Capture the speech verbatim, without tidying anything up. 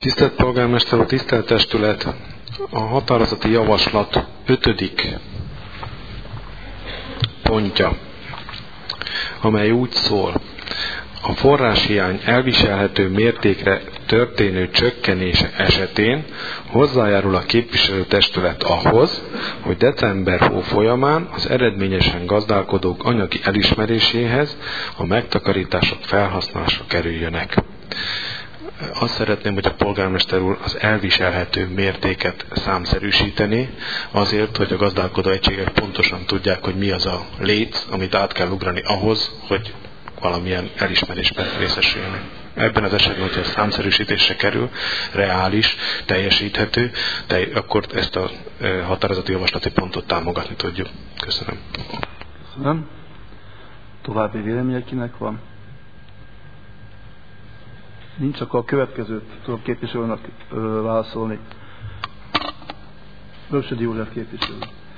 Tisztelt polgármester úr, tisztelt testület! A határozati javaslat ötödik pontja, amely úgy szól: a forráshiány elviselhető mértékre történő csökkenése esetén hozzájárul a képviselőtestület ahhoz, hogy december hó folyamán az eredményesen gazdálkodók anyagi elismeréséhez a megtakarítások felhasználásra kerüljönek. Azt szeretném, hogy a polgármester úr az elviselhető mértéket számszerűsíteni, azért, hogy a gazdálkodó egységek pontosan tudják, hogy mi az a léc, amit át kell ugrani ahhoz, hogy valamilyen elismerésben részesüljenek. Ebben az esetben, hogyha számszerűsítésre kerül, reális, teljesíthető, de akkor ezt a határozati javaslati pontot támogatni tudjuk. Köszönöm. Köszönöm. További vélemények kinek van? Nincs, akkor a következőt tudom képviselőnek válaszolni. Bölcsödi József képviselő.